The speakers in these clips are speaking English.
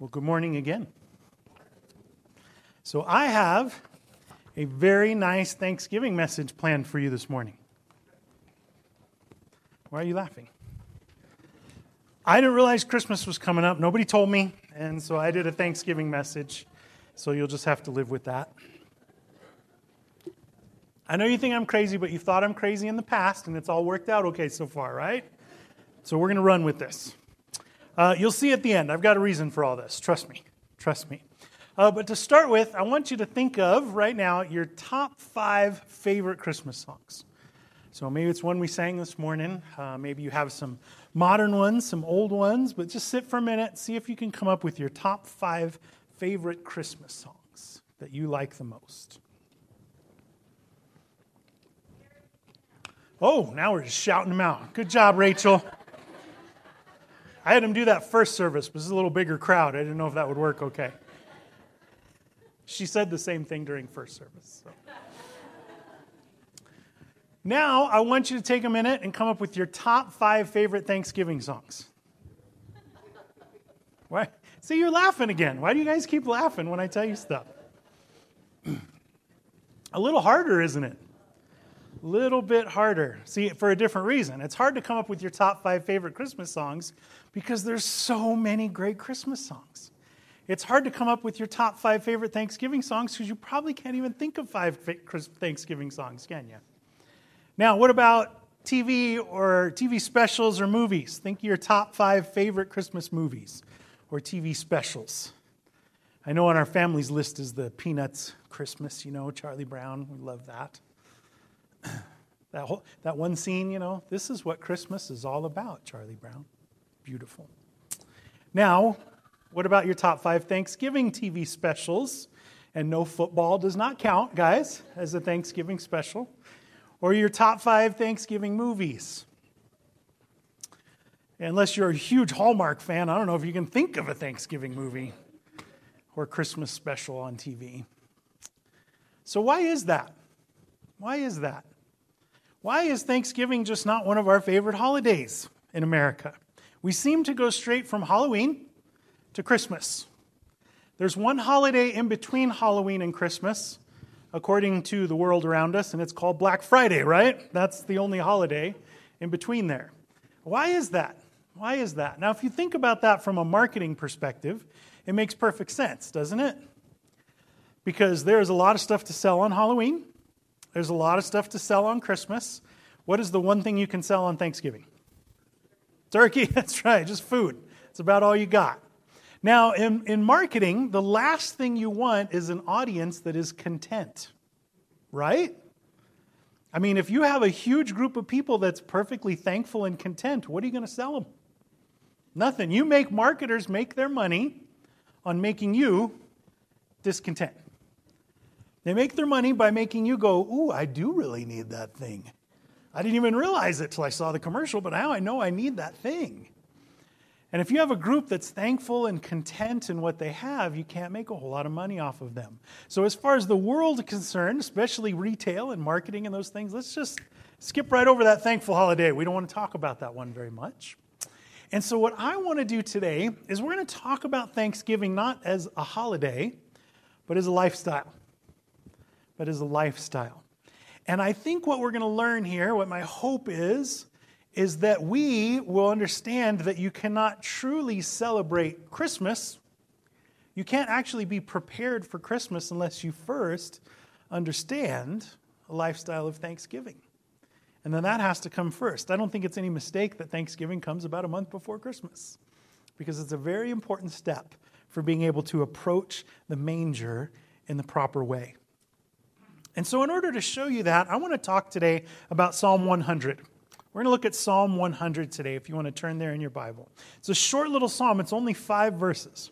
Well, good morning again. So I have a very nice Thanksgiving message planned for you this morning. Why are you laughing? I didn't realize Christmas was coming up. Nobody told me, and so I did a Thanksgiving message. So you'll just have to live with that. I know you think I'm crazy, but you thought I'm crazy in the past, and it's all worked out okay so far, right? So we're going to run with this. You'll see at the end. I've got a reason for all this. Trust me. But to start with, I want you to think of, right now, your top 5 favorite Christmas songs. So maybe it's one we sang this morning. Maybe you have some modern ones, some old ones. But just sit for a minute, see if you can come up with your top 5 favorite Christmas songs that you like the most. Oh, now we're just shouting them out. Good job, Rachel. I had him do that first service, but this is a little bigger crowd. I didn't know if that would work okay. She said the same thing during first service. So. Now, I want you to take a minute and come up with your top 5 favorite Thanksgiving songs. Why? See, you're laughing again. Why do you guys keep laughing when I tell you stuff? A little harder, isn't it? A little bit harder. See, for a different reason. It's hard to come up with your top 5 favorite Christmas songs because there's so many great Christmas songs. It's hard to come up with your top 5 favorite Thanksgiving songs because you probably can't even think of 5 Thanksgiving songs, can you? Now, what about TV or TV specials or movies? Think of your top 5 favorite Christmas movies or TV specials. I know on our family's list is the Peanuts Christmas, Charlie Brown. We love that. That one scene, this is what Christmas is all about, Charlie Brown. Beautiful. Now, what about your top 5 Thanksgiving TV specials? And no, football does not count, guys, as a Thanksgiving special. Or your top 5 Thanksgiving movies. Unless you're a huge Hallmark fan, I don't know if you can think of a Thanksgiving movie or Christmas special on TV. So why is that? Why is that? Why is Thanksgiving just not one of our favorite holidays in America? We seem to go straight from Halloween to Christmas. There's one holiday in between Halloween and Christmas, according to the world around us, and it's called Black Friday, right? That's the only holiday in between there. Why is that? Why is that? Now, if you think about that from a marketing perspective, it makes perfect sense, doesn't it? Because there's a lot of stuff to sell on Halloween. There's a lot of stuff to sell on Christmas. What is the one thing you can sell on Thanksgiving? Turkey. That's right, just food. It's about all you got. Now, in marketing, the last thing you want is an audience that is content, right? I mean, if you have a huge group of people that's perfectly thankful and content, what are you going to sell them? Nothing. You make marketers make their money on making you discontent. They make their money by making you go, ooh, I do really need that thing. I didn't even realize it till I saw the commercial, but now I know I need that thing. And if you have a group that's thankful and content in what they have, you can't make a whole lot of money off of them. So as far as the world is concerned, especially retail and marketing and those things, let's just skip right over that thankful holiday. We don't want to talk about that one very much. And so what I want to do today is we're going to talk about Thanksgiving not as a holiday, but as a lifestyle. And I think what we're going to learn here, what my hope is that we will understand that you cannot truly celebrate Christmas. You can't actually be prepared for Christmas unless you first understand a lifestyle of Thanksgiving. And then that has to come first. I don't think it's any mistake that Thanksgiving comes about a month before Christmas, because it's a very important step for being able to approach the manger in the proper way. And so in order to show you that, I want to talk today about Psalm 100. We're going to look at Psalm 100 today, if you want to turn there in your Bible. It's a short little psalm. It's only 5 verses.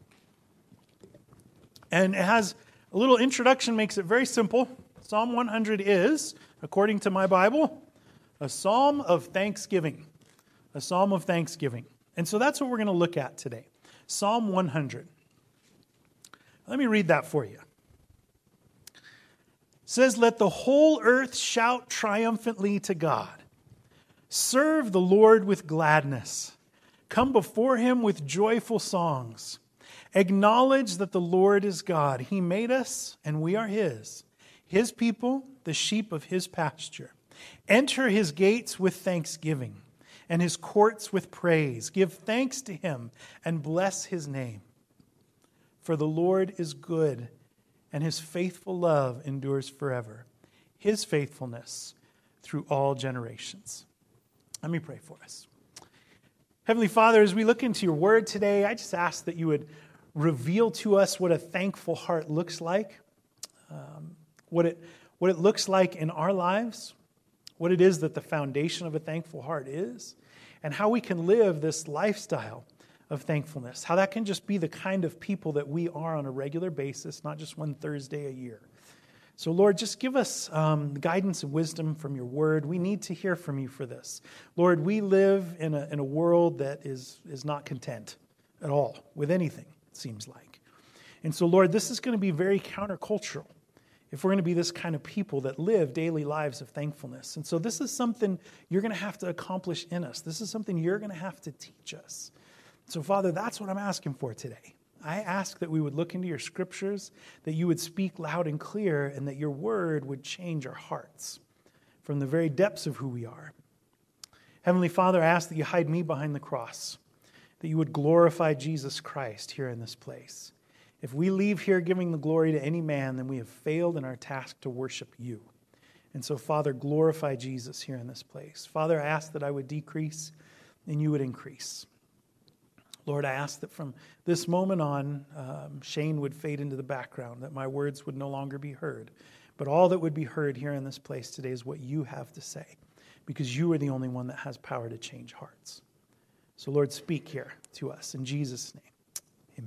And it has a little introduction, makes it very simple. Psalm 100 is, according to my Bible, a psalm of thanksgiving. A psalm of thanksgiving. And so that's what we're going to look at today. Psalm 100. Let me read that for you. It says, "Let the whole earth shout triumphantly to God. Serve the Lord with gladness. Come before him with joyful songs. Acknowledge that the Lord is God. He made us, and we are His people, the sheep of His pasture. Enter His gates with thanksgiving, and His courts with praise. Give thanks to Him, and bless His name. For the Lord is good, and His faithful love endures forever. His faithfulness through all generations. Let me pray for us. Heavenly Father, as we look into your word today, I just ask that you would reveal to us what a thankful heart looks like, what it looks like in our lives, what it is that the foundation of a thankful heart is, and how we can live this lifestyle of thankfulness, how that can just be the kind of people that we are on a regular basis, not just one Thursday a year. So Lord, just give us guidance and wisdom from your word. We need to hear from you for this. Lord, we live in a world that is not content at all with anything, it seems like. And so Lord, this is going to be very countercultural if we're going to be this kind of people that live daily lives of thankfulness. And so this is something you're going to have to accomplish in us. This is something you're going to have to teach us. So Father, that's what I'm asking for today. I ask that we would look into your scriptures, that you would speak loud and clear, and that your word would change our hearts from the very depths of who we are. Heavenly Father, I ask that you hide me behind the cross, that you would glorify Jesus Christ here in this place. If we leave here giving the glory to any man, then we have failed in our task to worship you. And so, Father, glorify Jesus here in this place. Father, I ask that I would decrease and you would increase. Lord, I ask that from this moment on, Shane would fade into the background, that my words would no longer be heard. But all that would be heard here in this place today is what you have to say, because you are the only one that has power to change hearts. So Lord, speak here to us. In Jesus' name,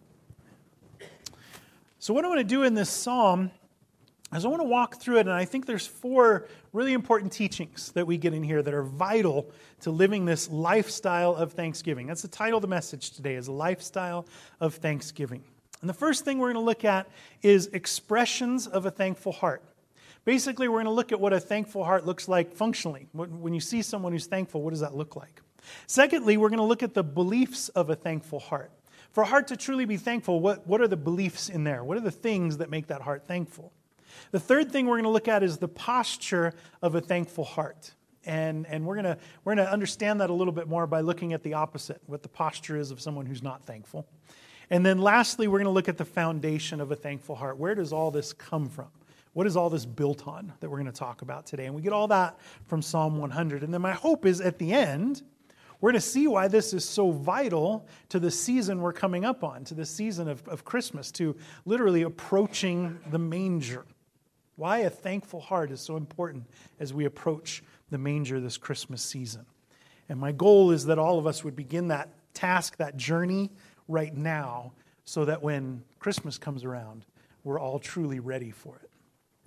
amen. So what I want to do in this psalm is I want to walk through it, and I think there's 4 really important teachings that we get in here that are vital to living this lifestyle of thanksgiving. That's the title of the message today, is a lifestyle of thanksgiving. And the first thing we're going to look at is expressions of a thankful heart. Basically, we're going to look at what a thankful heart looks like functionally. When you see someone who's thankful, what does that look like? Secondly, we're going to look at the beliefs of a thankful heart. For a heart to truly be thankful, what are the beliefs in there? What are the things that make that heart thankful? The third thing we're going to look at is the posture of a thankful heart. And we're going to understand that a little bit more by looking at the opposite, what the posture is of someone who's not thankful. And then lastly, we're going to look at the foundation of a thankful heart. Where does all this come from? What is all this built on that we're going to talk about today? And we get all that from Psalm 100. And then my hope is at the end, we're going to see why this is so vital to the season we're coming up on, to the season of Christmas, to literally approaching the manger. Why a thankful heart is so important as we approach the manger this Christmas season. And my goal is that all of us would begin that task, that journey right now, so that when Christmas comes around, we're all truly ready for it.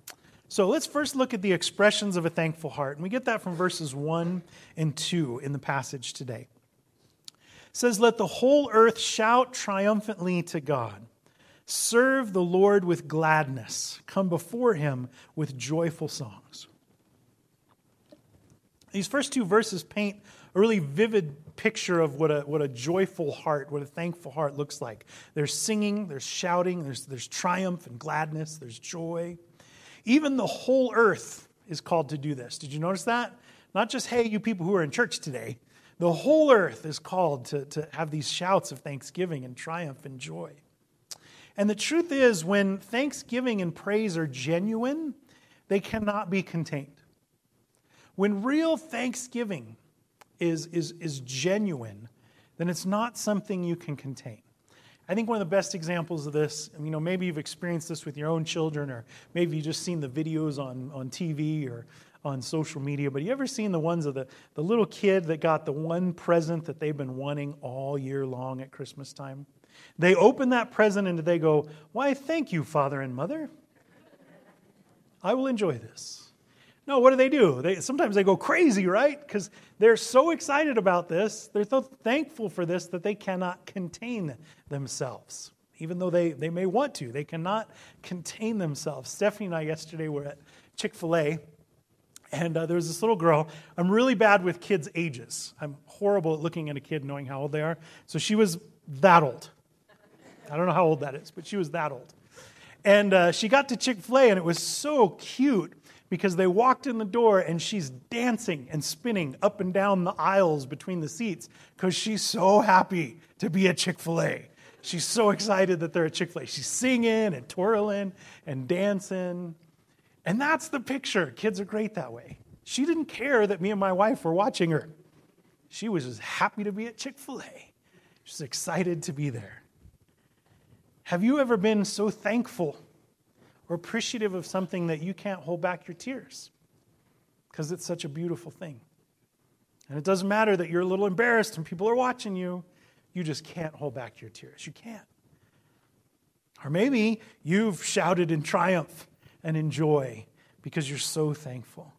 So let's first look at the expressions of a thankful heart. And we get that from verses 1 and 2 in the passage today. It says, "Let the whole earth shout triumphantly to God. Serve the Lord with gladness. Come before him with joyful songs." These first 2 verses paint a really vivid picture of what a joyful heart, what a thankful heart looks like. There's singing, there's shouting, there's triumph and gladness, there's joy. Even the whole earth is called to do this. Did you notice that? Not just, hey, you people who are in church today. The whole earth is called to have these shouts of thanksgiving and triumph and joy. And the truth is, when thanksgiving and praise are genuine, they cannot be contained. When real thanksgiving is genuine, then it's not something you can contain. I think one of the best examples of this, maybe you've experienced this with your own children, or maybe you've just seen the videos on TV or on social media, but you ever seen the ones of the little kid that got the one present that they've been wanting all year long at Christmas time? They open that present and they go, "Why, thank you, Father and Mother. I will enjoy this." No, what do? Sometimes they go crazy, right? Because they're so excited about this, they're so thankful for this that they cannot contain themselves. Even though they may want to, they cannot contain themselves. Stephanie and I yesterday were at Chick-fil-A, and there was this little girl. I'm really bad with kids' ages. I'm horrible at looking at a kid knowing how old they are. So she was that old. I don't know how old that is, but she was that old. And she got to Chick-fil-A, and it was so cute because they walked in the door, and she's dancing and spinning up and down the aisles between the seats because she's so happy to be at Chick-fil-A. She's so excited that they're at Chick-fil-A. She's singing and twirling and dancing. And that's the picture. Kids are great that way. She didn't care that me and my wife were watching her. She was just happy to be at Chick-fil-A. She's excited to be there. Have you ever been so thankful or appreciative of something that you can't hold back your tears? Because it's such a beautiful thing. And it doesn't matter that you're a little embarrassed and people are watching you. You just can't hold back your tears. You can't. Or maybe you've shouted in triumph and in joy because you're so thankful.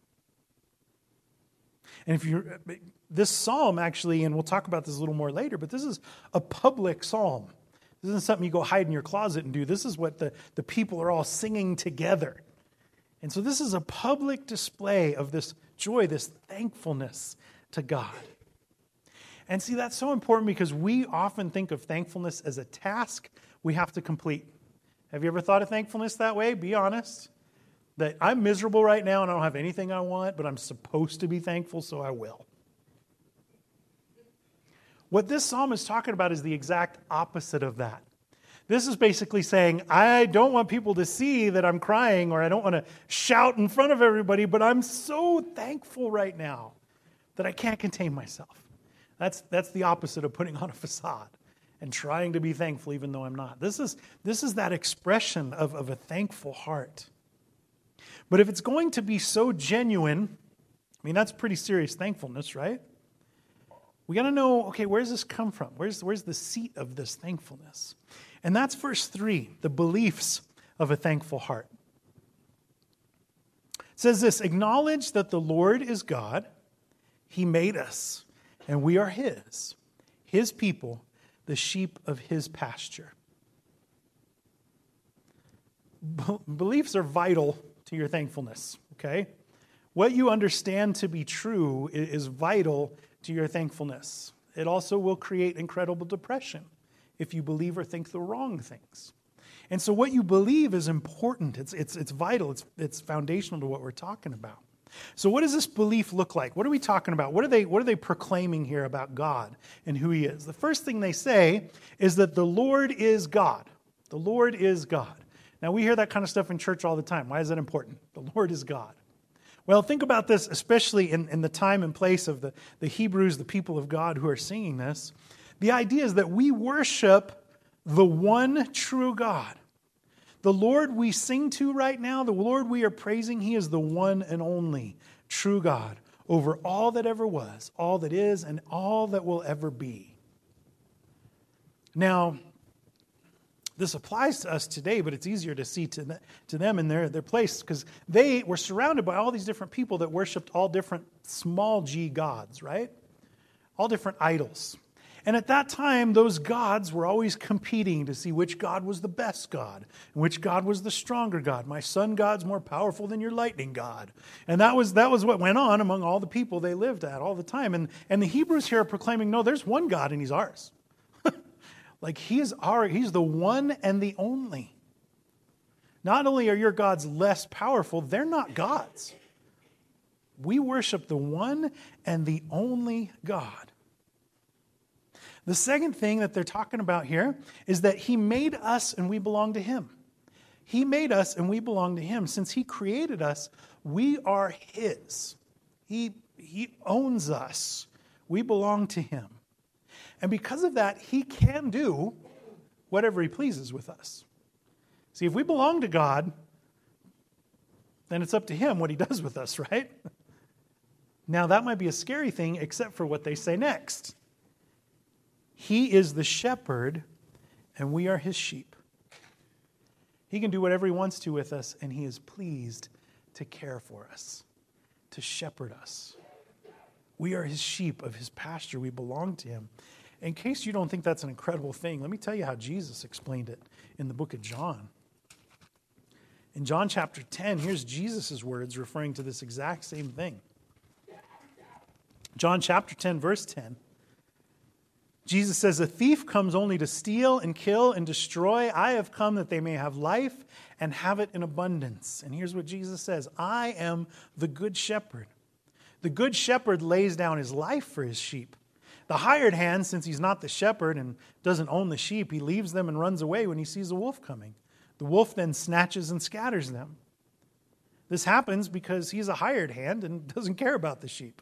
And if you're, this psalm actually, and we'll talk about this a little more later, but this is a public psalm. This isn't something you go hide in your closet and do. This is what the people are all singing together. And so this is a public display of this joy, this thankfulness to God. And see, that's so important because we often think of thankfulness as a task we have to complete. Have you ever thought of thankfulness that way? Be honest. That I'm miserable right now and I don't have anything I want, but I'm supposed to be thankful, so I will. What this psalm is talking about is the exact opposite of that. This is basically saying, I don't want people to see that I'm crying, or I don't want to shout in front of everybody, but I'm so thankful right now that I can't contain myself. That's the opposite of putting on a facade and trying to be thankful even though I'm not. This is that expression of a thankful heart. But if it's going to be so genuine, I mean, that's pretty serious thankfulness, right? We got to know, okay, where does this come from? Where's the seat of this thankfulness? And that's verse 3, the beliefs of a thankful heart. It says this, acknowledge that the Lord is God. He made us, and we are His people, the sheep of His pasture. Beliefs are vital to your thankfulness, okay? What you understand to be true is vital to your thankfulness. It also will create incredible depression if you believe or think the wrong things. And so what you believe is important. It's vital. It's foundational to what we're talking about. So what does this belief look like? What are we talking about? What are they proclaiming here about God and who He is? The first thing they say is that the Lord is God. The Lord is God. Now, we hear that kind of stuff in church all the time. Why is that important? The Lord is God. Well, think about this, especially in the time and place of the Hebrews, the people of God who are singing this. The idea is that we worship the one true God. The Lord we sing to right now, the Lord we are praising, He is the one and only true God over all that ever was, all that is, and all that will ever be. Now, this applies to us today, but it's easier to see to them in their place because they were surrounded by all these different people that worshiped all different small g gods, right? All different idols. And at that time, those gods were always competing to see which god was the best god and which god was the stronger god. My sun god's more powerful than your lightning god. And that was what went on among all the people they lived at all the time. And the Hebrews here are proclaiming, no, there's one God and He's ours. Like He's the one and the only. Not only are your gods less powerful, they're not gods. We worship the one and the only God. The second thing that they're talking about here is that He made us and we belong to Him. He made us and we belong to Him. Since He created us, we are His. He owns us. We belong to Him. And because of that, He can do whatever He pleases with us. See, if we belong to God, then it's up to Him what He does with us, right? Now, that might be a scary thing, except for what they say next. He is the shepherd, and we are His sheep. He can do whatever He wants to with us, and He is pleased to care for us, to shepherd us. We are His sheep of His pasture. We belong to Him. In case you don't think that's an incredible thing, let me tell you how Jesus explained it in the book of John. In John chapter 10, here's Jesus' words referring to this exact same thing. John chapter 10, verse 10. Jesus says, a thief comes only to steal and kill and destroy. I have come that they may have life and have it in abundance. And here's what Jesus says, I am the good shepherd. The good shepherd lays down his life for his sheep. The hired hand, since he's not the shepherd and doesn't own the sheep, he leaves them and runs away when he sees a wolf coming. The wolf then snatches and scatters them. This happens because he's a hired hand and doesn't care about the sheep.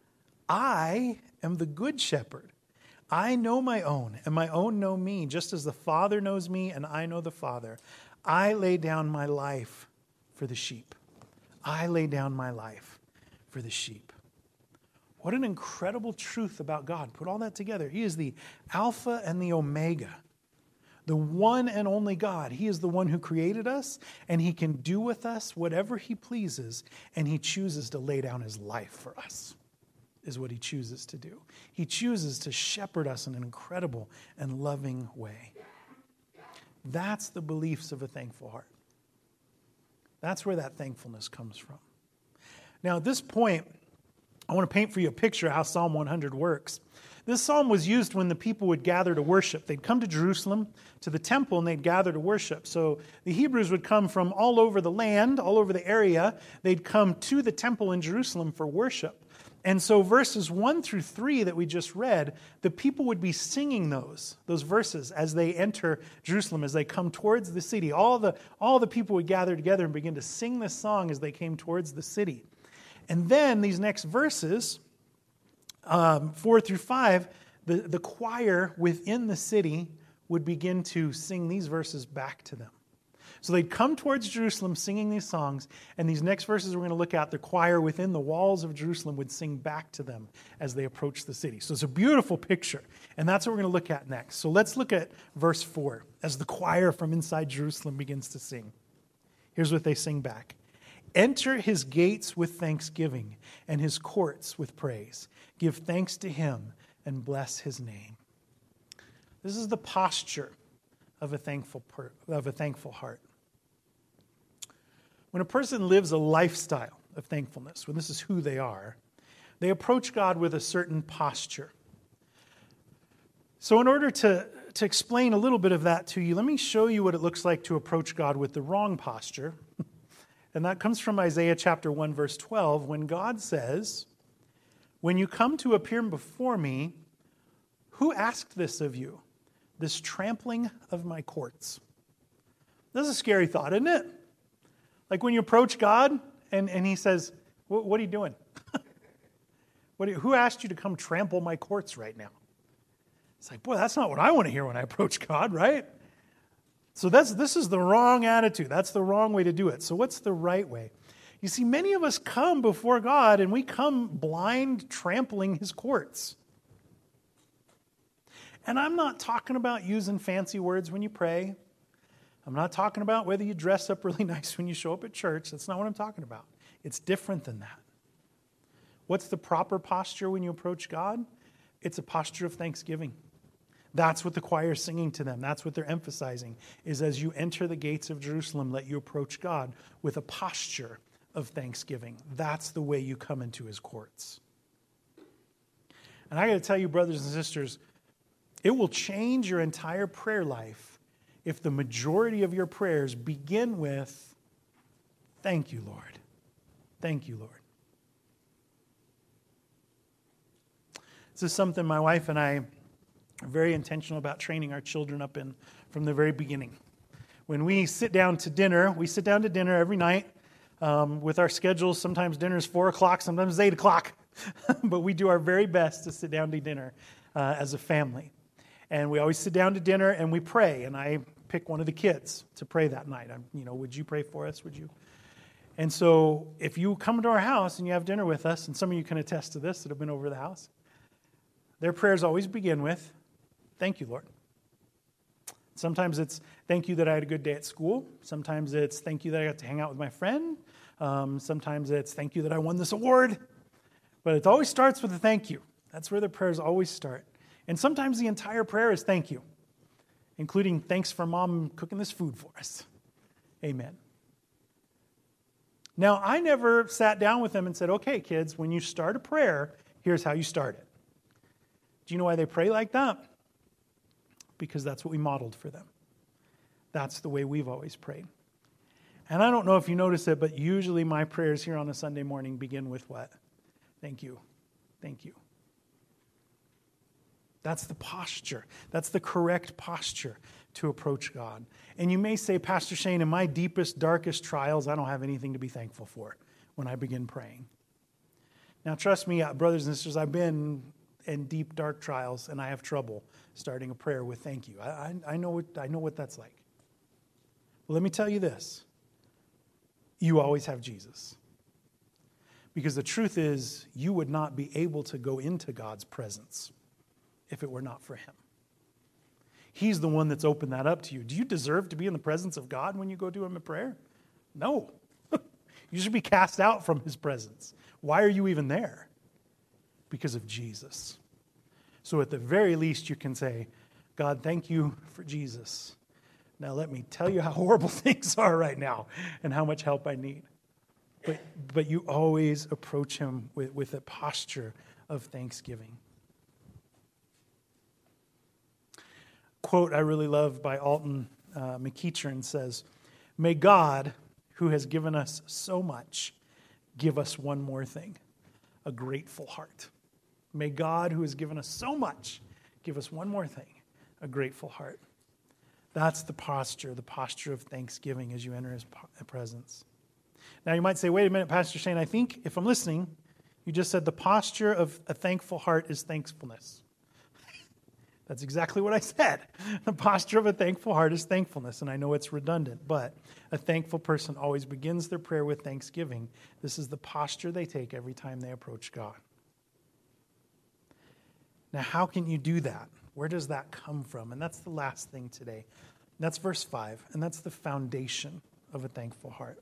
I am the good shepherd. I know my own, and my own know me, just as the Father knows me, and I know the Father. I lay down my life for the sheep. I lay down my life for the sheep. What an incredible truth about God. Put all that together. He is the Alpha and the Omega, the one and only God. He is the one who created us, and he can do with us whatever he pleases, and he chooses to lay down his life for us, is what he chooses to do. He chooses to shepherd us in an incredible and loving way. That's the beliefs of a thankful heart. That's where that thankfulness comes from. Now, at this point, I want to paint for you a picture of how Psalm 100 works. This psalm was used when the people would gather to worship. They'd come to Jerusalem, to the temple, and they'd gather to worship. So the Hebrews would come from all over the land, all over the area. They'd come to the temple in Jerusalem for worship. And so verses 1 through 3 that we just read, the people would be singing those verses as they enter Jerusalem, as they come towards the city. All the people would gather together and begin to sing this song as they came towards the city. And then these next verses, 4 through 5, the choir within the city would begin to sing these verses back to them. So they'd come towards Jerusalem singing these songs, and these next verses we're going to look at, the choir within the walls of Jerusalem would sing back to them as they approached the city. So it's a beautiful picture, and that's what we're going to look at next. So let's look at verse 4 as the choir from inside Jerusalem begins to sing. Here's what they sing back. Enter his gates with thanksgiving and his courts with praise. Give thanks to him and bless his name. This is the posture of a thankful heart. When a person lives a lifestyle of thankfulness, when this is who they are, they approach God with a certain posture. So in order to explain a little bit of that to you, let me show you what it looks like to approach God with the wrong posture. And that comes from Isaiah chapter 1, verse 12, when God says, when you come to appear before me, who asked this of you? This trampling of my courts. This is a scary thought, isn't it? Like when you approach God and he says, what are you doing? Who asked you to come trample my courts right now? It's like, boy, that's not what I want to hear when I approach God, right? So this is the wrong attitude. That's the wrong way to do it. So what's the right way? You see, many of us come before God and we come blind, trampling his courts. And I'm not talking about using fancy words when you pray. I'm not talking about whether you dress up really nice when you show up at church. That's not what I'm talking about. It's different than that. What's the proper posture when you approach God? It's a posture of thanksgiving. That's what the choir is singing to them. That's what they're emphasizing, is as you enter the gates of Jerusalem, let you approach God with a posture of thanksgiving. That's the way you come into his courts. And I got to tell you, brothers and sisters, it will change your entire prayer life if the majority of your prayers begin with, thank you, Lord. Thank you, Lord. This is something my wife and I are very intentional about training our children up in from the very beginning. When we sit down to dinner every night with our schedules. Sometimes dinner is 4 o'clock, sometimes it's 8 o'clock. But we do our very best to sit down to dinner as a family. And we always sit down to dinner and we pray. And I pick one of the kids to pray that night. Would you pray for us? Would you? And so if you come to our house and you have dinner with us, and some of you can attest to this that have been over the house, their prayers always begin with, thank you, Lord. Sometimes it's, thank you that I had a good day at school. Sometimes it's, thank you that I got to hang out with my friend. Sometimes it's, thank you that I won this award. But it always starts with a thank you. That's where the prayers always start. And sometimes the entire prayer is thank you, including thanks for Mom cooking this food for us. Amen. Now, I never sat down with them and said, okay, kids, when you start a prayer, here's how you start it. Do you know why they pray like that? because that's what we modeled for them. That's the way we've always prayed. And I don't know if you notice it, but usually my prayers here on a Sunday morning begin with what? Thank you. Thank you. That's the posture. That's the correct posture to approach God. And you may say, Pastor Shane, in my deepest, darkest trials, I don't have anything to be thankful for when I begin praying. Now, trust me, brothers and sisters, I've been in deep, dark trials, and I have trouble starting a prayer with thank you. I know what that's like. Well, let me tell you this. You always have Jesus. Because the truth is, you would not be able to go into God's presence if it were not for him. He's the one that's opened that up to you. Do you deserve to be in the presence of God when you go to him in prayer? No. You should be cast out from his presence. Why are you even there? Because of Jesus. So at the very least, you can say, God, thank you for Jesus. Now let me tell you how horrible things are right now and how much help I need. But you always approach him with a posture of thanksgiving. Quote I really love by Alton McEachern says, "May God, who has given us so much, give us one more thing, a grateful heart." May God, who has given us so much, give us one more thing, a grateful heart. That's the posture of thanksgiving as you enter his presence. Now you might say, wait a minute, Pastor Shane, I think if I'm listening, you just said the posture of a thankful heart is thankfulness. That's exactly what I said. The posture of a thankful heart is thankfulness, and I know it's redundant, but a thankful person always begins their prayer with thanksgiving. This is the posture they take every time they approach God. Now, how can you do that? Where does that come from? And that's the last thing today. That's verse 5, and that's the foundation of a thankful heart.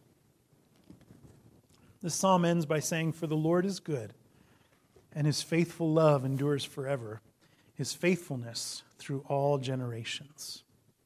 The psalm ends by saying, "For the Lord is good, and his faithful love endures forever, his faithfulness through all generations."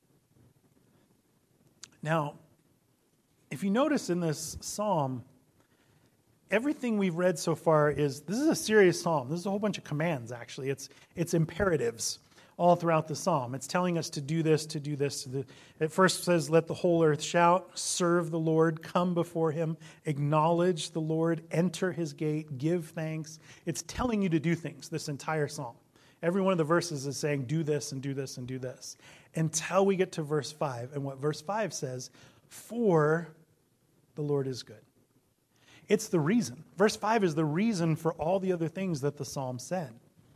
Now, if you notice in this psalm, everything we've read so far this is a serious psalm. This is a whole bunch of commands, actually. It's imperatives all throughout the psalm. It's telling us to do this, to do this. It first says, let the whole earth shout, serve the Lord, come before him, acknowledge the Lord, enter his gate, give thanks. It's telling you to do things, this entire psalm. Every one of the verses is saying, do this and do this and do this. Until we get to verse 5. And what verse 5 says, for the Lord is good. It's the reason. Verse 5 is the reason for all the other things that the psalm said.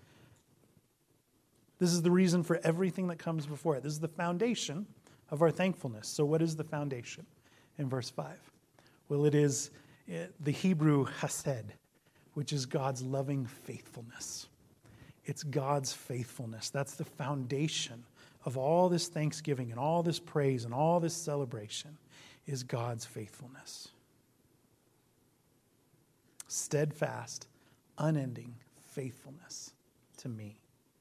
This is the reason for everything that comes before it. This is the foundation of our thankfulness. So what is the foundation in verse 5? Well, it is the Hebrew chesed, which is God's loving faithfulness. It's God's faithfulness. That's the foundation of all this thanksgiving and all this praise and all this celebration is God's faithfulness. Steadfast, unending faithfulness to me.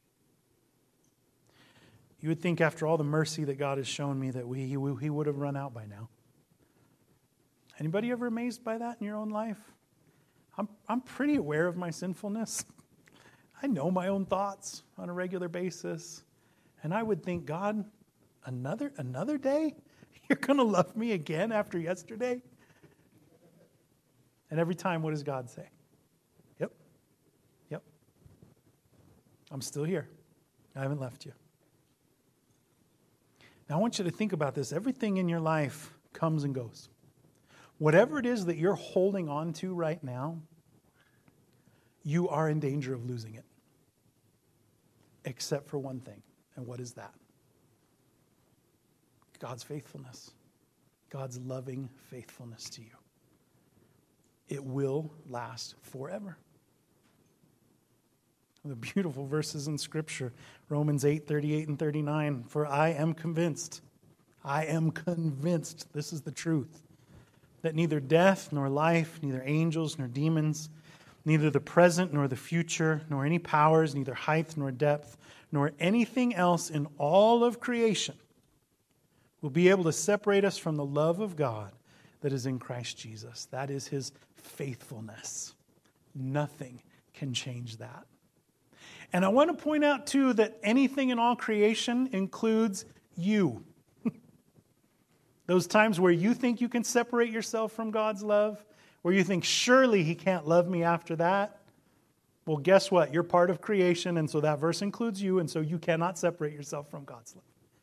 You would think after all the mercy that God has shown me that he would have run out by now. Anybody ever amazed by that in your own life? I'm pretty aware of my sinfulness. I know my own thoughts on a regular basis. And I would think, God, another day? You're going to love me again after yesterday? And every time, what does God say? Yep. I'm still here. I haven't left you. Now, I want you to think about this. Everything in your life comes and goes. Whatever it is that you're holding on to right now, you are in danger of losing it. Except for one thing. And what is that? God's faithfulness. God's loving faithfulness to you. It will last forever. The beautiful verses in Scripture, Romans 8:38 and 39. For I am convinced, this is the truth, that neither death nor life, neither angels nor demons, neither the present nor the future, nor any powers, neither height nor depth, nor anything else in all of creation will be able to separate us from the love of God that is in Christ Jesus. That is his faithfulness. Nothing can change that. And I want to point out, too, that anything in all creation includes you. Those times where you think you can separate yourself from God's love, where you think, surely he can't love me after that. Well, guess what? You're part of creation, and so that verse includes you, and so you cannot separate yourself from God's love.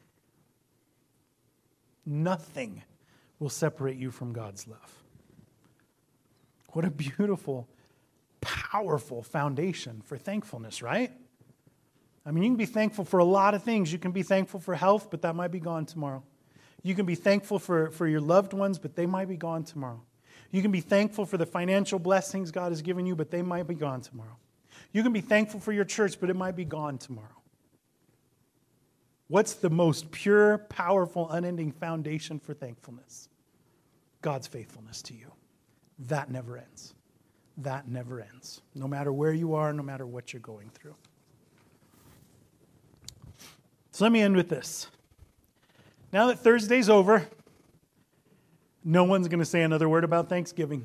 Nothing will separate you from God's love. What a beautiful, powerful foundation for thankfulness, right? I mean, you can be thankful for a lot of things. You can be thankful for health, but that might be gone tomorrow. You can be thankful for your loved ones, but they might be gone tomorrow. You can be thankful for the financial blessings God has given you, but they might be gone tomorrow. You can be thankful for your church, but it might be gone tomorrow. What's the most pure, powerful, unending foundation for thankfulness? God's faithfulness to you. That never ends. That never ends. No matter where you are, no matter what you're going through. So let me end with this. Now that Thursday's over, no one's going to say another word about Thanksgiving.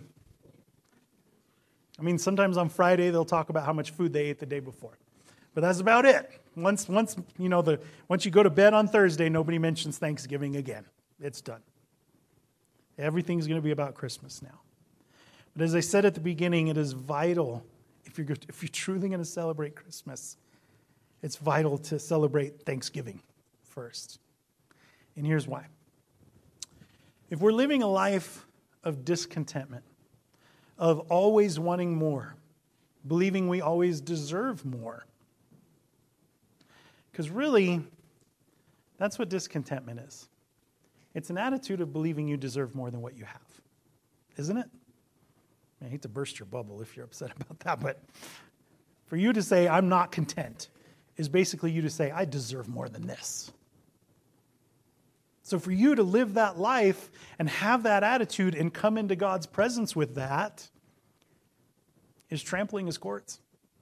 I mean, sometimes on Friday they'll talk about how much food they ate the day before. But that's about it. Once you go to bed on Thursday, nobody mentions Thanksgiving again. It's done. Everything's going to be about Christmas now. But as I said at the beginning, it is vital, if you're truly going to celebrate Christmas, it's vital to celebrate Thanksgiving first. And here's why. If we're living a life of discontentment, of always wanting more, believing we always deserve more, because really, that's what discontentment is. It's an attitude of believing you deserve more than what you have, isn't it? I hate to burst your bubble if you're upset about that, but for you to say, I'm not content, is basically you to say, I deserve more than this. So for you to live that life and have that attitude and come into God's presence with that is trampling his courts.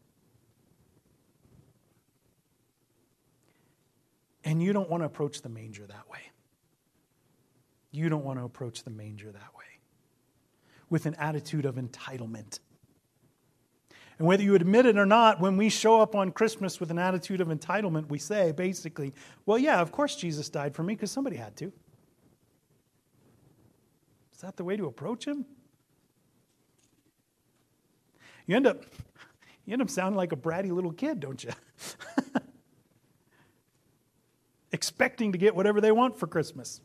And you don't want to approach the manger that way. You don't want to approach the manger that way with an attitude of entitlement. And whether you admit it or not, when we show up on Christmas with an attitude of entitlement, we say basically, well, yeah, of course Jesus died for me because somebody had to. Is that the way to approach him? You end up sounding like a bratty little kid, don't you? Expecting to get whatever they want for Christmas.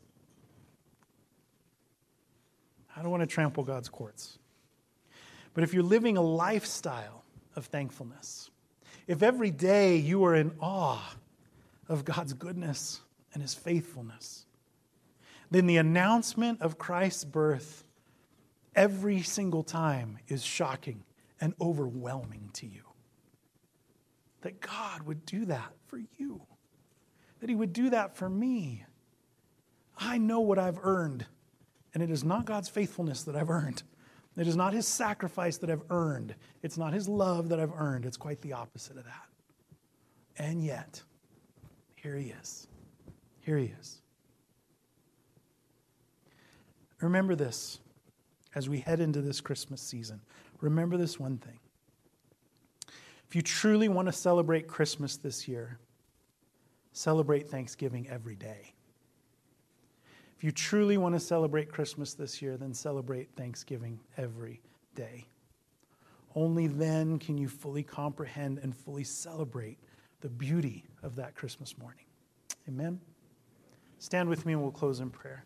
I don't want to trample God's courts. But if you're living a lifestyle of thankfulness, if every day you are in awe of God's goodness and his faithfulness, then the announcement of Christ's birth every single time is shocking and overwhelming to you. That God would do that for you. That he would do that for me. I know what I've earned, and it is not God's faithfulness that I've earned. It is not his sacrifice that I've earned. It's not his love that I've earned. It's quite the opposite of that. And yet, here he is. Here he is. Remember this as we head into this Christmas season. Remember this one thing. If you truly want to celebrate Christmas this year, celebrate Thanksgiving every day. If you truly want to celebrate Christmas this year, then celebrate Thanksgiving every day. Only then can you fully comprehend and fully celebrate the beauty of that Christmas morning. Amen? Stand with me and we'll close in prayer.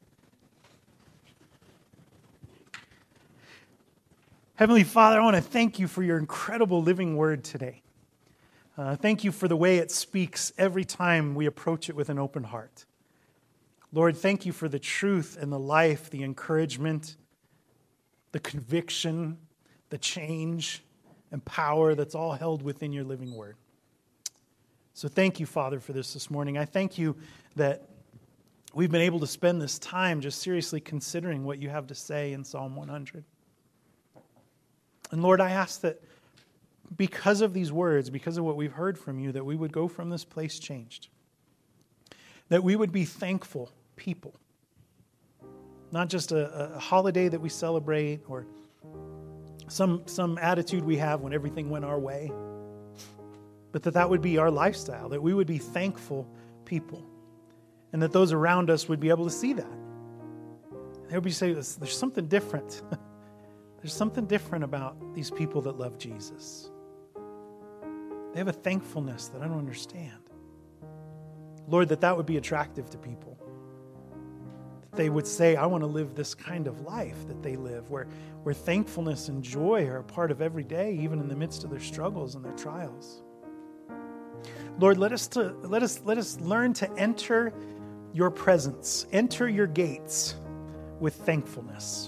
Heavenly Father, I want to thank you for your incredible living word today. Thank you for the way it speaks every time we approach it with an open heart. Lord, thank you for the truth and the life, the encouragement, the conviction, the change and power that's all held within your living word. So thank you, Father, for this morning. I thank you that we've been able to spend this time just seriously considering what you have to say in Psalm 100. And Lord, I ask that because of these words, because of what we've heard from you, that we would go from this place changed. That we would be thankful people. Not just a holiday that we celebrate or some attitude we have when everything went our way. but that would be our lifestyle, that we would be thankful people, and that those around us would be able to see that. They would be saying, there's something different. There's something different about these people that love Jesus. They have a thankfulness that I don't understand. Lord, that would be attractive to people. That they would say, I want to live this kind of life that they live, where thankfulness and joy are a part of every day, even in the midst of their struggles and their trials. Lord, let us learn to enter your presence, enter your gates with thankfulness.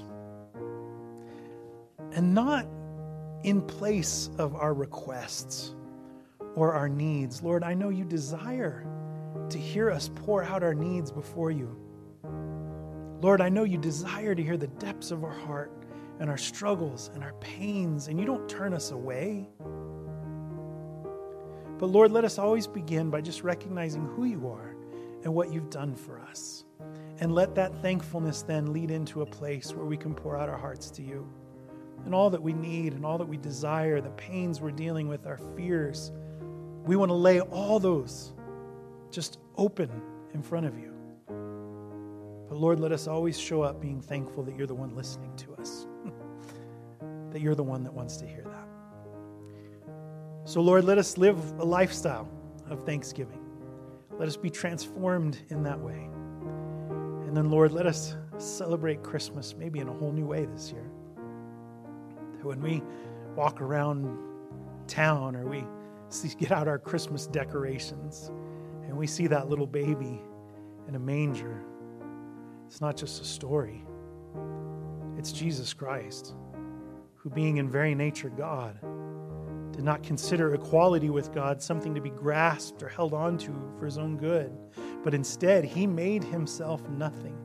And not in place of our requests or our needs. Lord, I know you desire to hear us pour out our needs before you. Lord, I know you desire to hear the depths of our heart and our struggles and our pains, and you don't turn us away. But Lord, let us always begin by just recognizing who you are and what you've done for us. And let that thankfulness then lead into a place where we can pour out our hearts to you. And all that we need and all that we desire, the pains we're dealing with, our fears, we want to lay all those just open in front of you. But Lord, let us always show up being thankful that you're the one listening to us. That you're the one that wants to hear that. So Lord, let us live a lifestyle of thanksgiving. Let us be transformed in that way. And then Lord, let us celebrate Christmas maybe in a whole new way this year. That when we walk around town or we get out our Christmas decorations and we see that little baby in a manger, it's not just a story. It's Jesus Christ, who being in very nature God, did not consider equality with God something to be grasped or held onto for his own good, but instead he made himself nothing,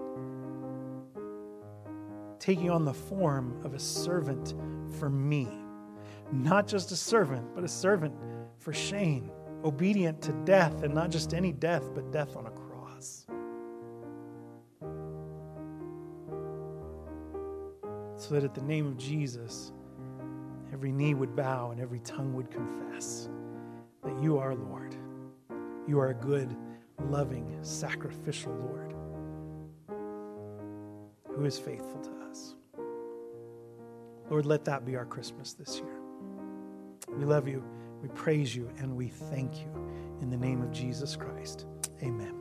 taking on the form of a servant for me. Not just a servant, but a servant for Shane, obedient to death, and not just any death, but death on a cross. So that at the name of Jesus, every knee would bow and every tongue would confess that you are Lord. You are a good, loving, sacrificial Lord who is faithful to us. Lord, let that be our Christmas this year. We love you, we praise you, and we thank you. In the name of Jesus Christ, amen.